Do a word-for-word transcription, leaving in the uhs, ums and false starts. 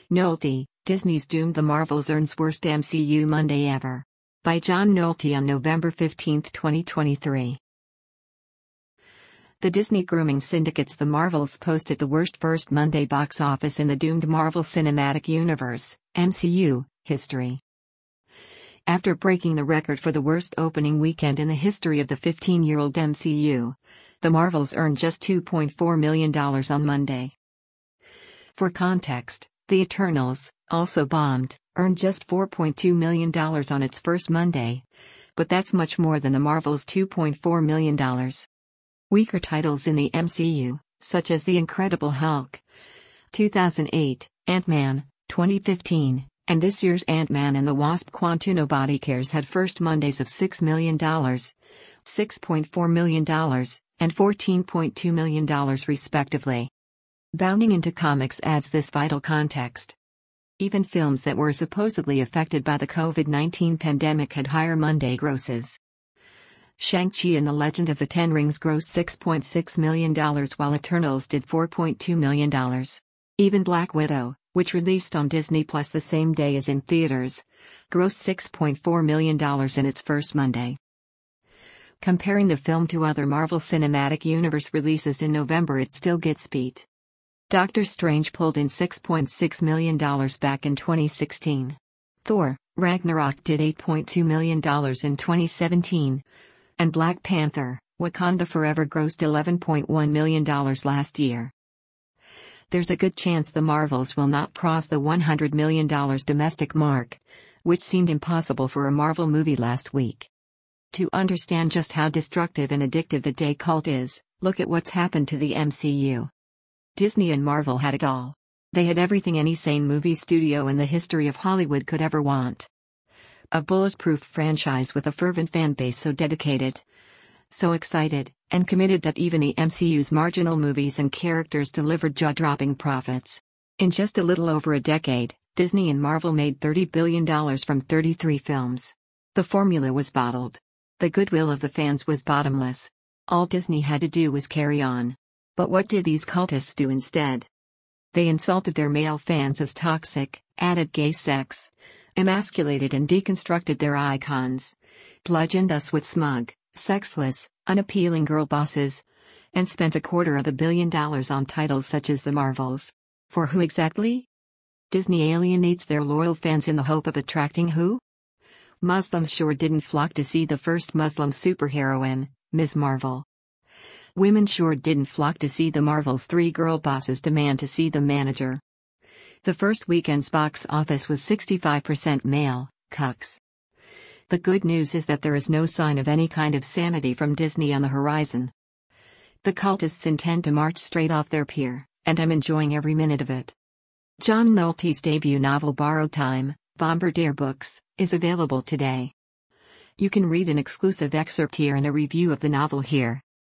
Nolte, Disney's doomed, the Marvels earns worst M C U Monday ever. By John Nolte on November fifteenth, twenty twenty-three. The Disney grooming syndicate's The Marvels posted the worst first Monday box office in the doomed Marvel Cinematic Universe, M C U, history. After breaking the record for the worst opening weekend in the history of the fifteen-year-old M C U, The Marvels earned just two point four million dollars on Monday. For context, The Eternals, also bombed, earned just four point two million dollars on its first Monday. But that's much more than The Marvels' two point four million dollars. Weaker titles in the M C U, such as The Incredible Hulk, two thousand eight, Ant-Man, twenty fifteen, and this year's Ant-Man and the Wasp: Quantumania Cares had first Mondays of six million dollars, six point four million dollars, and fourteen point two million dollars respectively. Bounding into comics adds this vital context. Even films that were supposedly affected by the COVID nineteen pandemic had higher Monday grosses. Shang-Chi and the Legend of the Ten Rings grossed six point six million dollars while Eternals did four point two million dollars. Even Black Widow, which released on Disney Plus the same day as in theaters, grossed six point four million dollars in its first Monday. Comparing the film to other Marvel Cinematic Universe releases in November, it still gets beat. Doctor Strange pulled in six point six million dollars back in twenty sixteen. Thor: Ragnarok did eight point two million dollars in twenty seventeen. And Black Panther: Wakanda Forever grossed eleven point one million dollars last year. There's a good chance The Marvels will not cross the one hundred million dollars domestic mark, which seemed impossible for a Marvel movie last week. To understand just how destructive and addictive the day cult is, look at what's happened to the M C U. Disney and Marvel had it all. They had everything any sane movie studio in the history of Hollywood could ever want. A bulletproof franchise with a fervent fan base so dedicated, so excited, and committed that even the M C U's marginal movies and characters delivered jaw-dropping profits. In just a little over a decade, Disney and Marvel made thirty billion dollars from thirty-three films. The formula was bottled. The goodwill of the fans was bottomless. All Disney had to do was carry on. But what did these cultists do instead? They insulted their male fans as toxic, added gay sex, emasculated and deconstructed their icons, bludgeoned us with smug, sexless, unappealing girl bosses, and spent a quarter of a billion dollars on titles such as The Marvels. For who exactly? Disney alienates their loyal fans in the hope of attracting who? Muslims sure didn't flock to see the first Muslim superheroine, Miz Marvel. Women sure didn't flock to see The Marvels' three girl bosses demand to see the manager. The first weekend's box office was sixty-five percent male, cucks. The good news is that there is no sign of any kind of sanity from Disney on the horizon. The cultists intend to march straight off their pier, and I'm enjoying every minute of it. John Nolte's debut novel Borrowed Time, Bombardier Books, is available today. You can read an exclusive excerpt here and a review of the novel here.